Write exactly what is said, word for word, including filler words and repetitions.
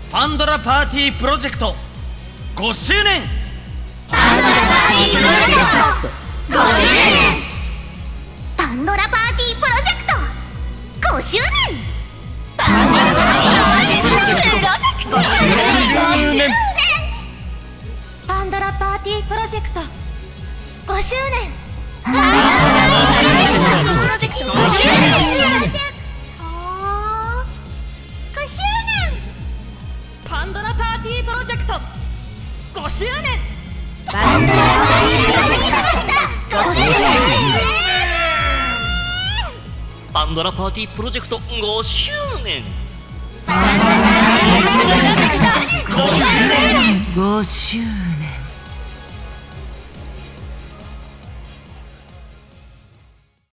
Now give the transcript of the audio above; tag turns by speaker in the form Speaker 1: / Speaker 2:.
Speaker 1: パンドラパーティープロジェクトごしゅうねん。
Speaker 2: パンドラパーティープロジェクトごしゅうねん。パンドラパーティープロジェクトごしゅうねん。パンドラパーティープロジェクトごしゅうねん。パンドラパーティープロジェクトごしゅうねん。パンドラパーティープロジェクトごしゅうねん。
Speaker 3: パンドラパーティープロジェクトごしゅうねん。
Speaker 2: パンドラパーティープロジェクトごしゅうねん。
Speaker 4: パンドラパーティープロジェクトごしゅうねん。
Speaker 2: パンドラパーティープロジェクトごしゅうねん。
Speaker 5: ごしゅうねん。